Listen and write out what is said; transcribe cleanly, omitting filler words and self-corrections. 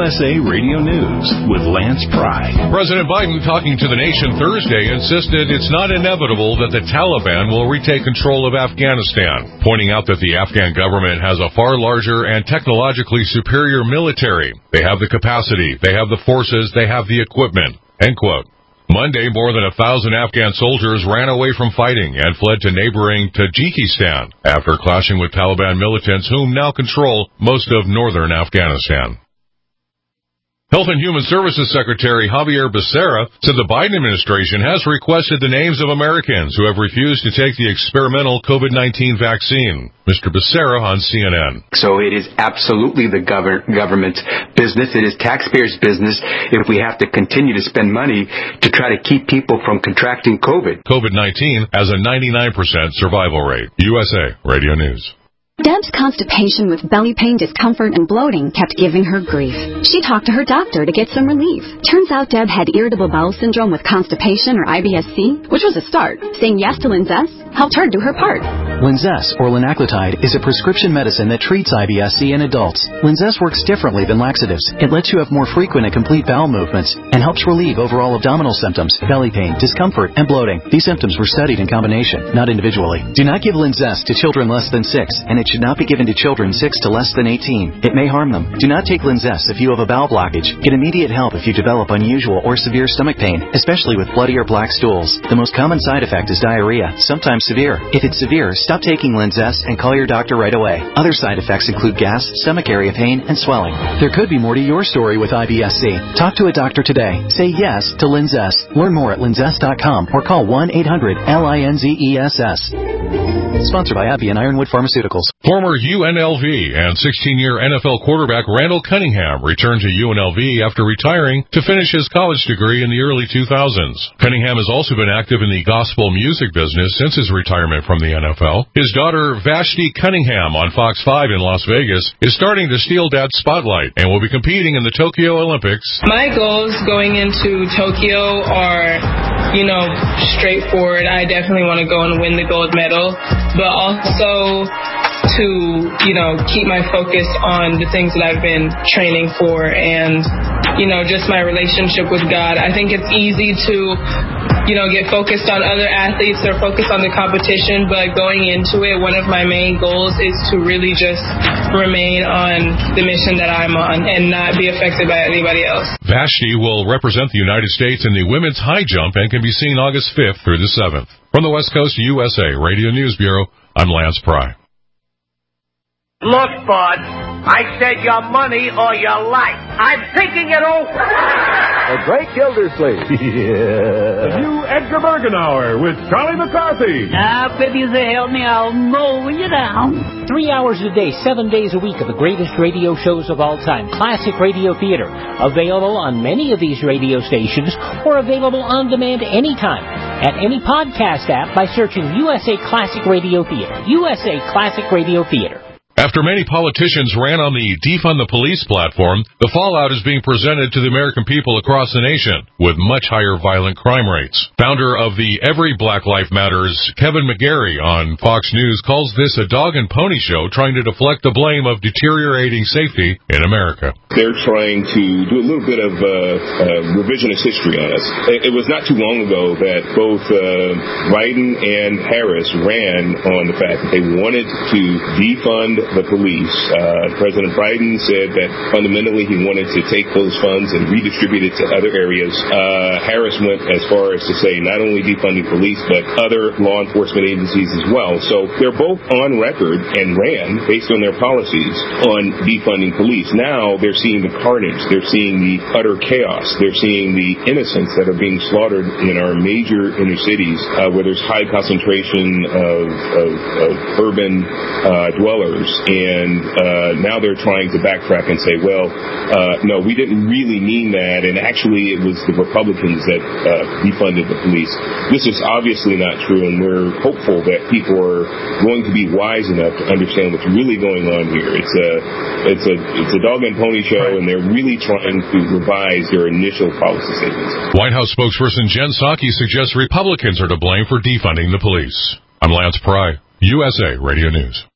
USA Radio News with Lance Pry. President Biden, talking to the nation Thursday, insisted it's not inevitable that the Taliban will retake control of Afghanistan, pointing out that the Afghan government has a far larger and technologically superior military. They have the capacity, they have the forces, they have the equipment. End quote. Monday, more than 1,000 Afghan soldiers ran away from fighting and fled to neighboring Tajikistan after clashing with Taliban militants whom now control most of northern Afghanistan. Health and Human Services Secretary Javier Becerra said the Biden administration has requested the names of Americans who have refused to take the experimental COVID-19 vaccine. Mr. Becerra on CNN. So it is absolutely the government's business. It is taxpayers' business if we have to continue to spend money to try to keep people from contracting COVID. COVID-19 has a 99% survival rate. USA Radio News. Deb's constipation with belly pain, discomfort, and bloating kept giving her grief. She talked to her doctor to get some relief. Turns out Deb had irritable bowel syndrome with constipation, or IBS-C, which was a start. Saying yes to Linzess helped her do her part. Linzess, or linaclotide, is a prescription medicine that treats IBS-C in adults. Linzess works differently than laxatives. It lets you have more frequent and complete bowel movements and helps relieve overall abdominal symptoms, belly pain, discomfort, and bloating. These symptoms were studied in combination, not individually. Do not give Linzess to children less than 6, and it should not be given to children 6 to less than 18. It may harm them. Do not take Linzess if you have a bowel blockage. Get immediate help if you develop unusual or severe stomach pain, especially with bloody or black stools. The most common side effect is diarrhea, sometimes severe. If it's severe, stop taking Linzess and call your doctor right away. Other side effects include gas, stomach area pain, and swelling. There could be more to your story with IBS-C. Talk to a doctor today. Say yes to Linzess. Learn more at linzess.com or call 1-800-LINZESS. Sponsored by AbbVie and Ironwood Pharmaceuticals. Former UNLV and 16-year NFL quarterback Randall Cunningham returned to UNLV after retiring to finish his college degree in the early 2000s. Cunningham has also been active in the gospel music business since his retirement from the NFL. His daughter Vashti Cunningham on Fox 5 in Las Vegas is starting to steal Dad's spotlight and will be competing in the Tokyo Olympics. My goals going into Tokyo are, straightforward. I definitely want to go and win the gold medal, but also to, keep my focus on the things that I've been training for and, just my relationship with God. I think it's easy to, get focused on other athletes or focus on the competition, but going into it, one of my main goals is to really just remain on the mission that I'm on and not be affected by anybody else. Vashti will represent the United States in the women's high jump and can be seen August 5th through the 7th. From the West Coast USA Radio News Bureau, I'm Lance Pry. Look, bud, I said your money or your life. I'm thinking it over. The Great Gildersleeve. Yeah. The new Edgar Bergen Hour with Charlie McCarthy. Now, if you help me, I'll mow you down. 3 hours a day, 7 days a week of the greatest radio shows of all time. Classic Radio Theater. Available on many of these radio stations or available on demand anytime at any podcast app by searching USA Classic Radio Theater. USA Classic Radio Theater. After many politicians ran on the Defund the Police platform, the fallout is being presented to the American people across the nation with much higher violent crime rates. Founder of the Every Black Life Matters, Kevin McGarry on Fox News calls this a dog and pony show trying to deflect the blame of deteriorating safety in America. They're trying to do a little bit of revisionist history on us. It was not too long ago that both Biden and Harris ran on the fact that they wanted to defund the police. President Biden said that fundamentally he wanted to take those funds and redistribute it to other areas. Harris went as far as to say not only defunding police, but other law enforcement agencies as well. So they're both on record and ran, based on their policies, on defunding police. Now they're seeing the carnage. They're seeing the utter chaos. They're seeing the innocents that are being slaughtered in our major inner cities, where there's high concentration of urban dwellers. And now they're trying to backtrack and say, well, no, we didn't really mean that, and actually it was the Republicans that defunded the police. This is obviously not true, and we're hopeful that people are going to be wise enough to understand what's really going on here. It's a dog and pony show, and they're really trying to revise their initial policy statements. White House spokesperson Jen Psaki suggests Republicans are to blame for defunding the police. I'm Lance Pry, USA Radio News.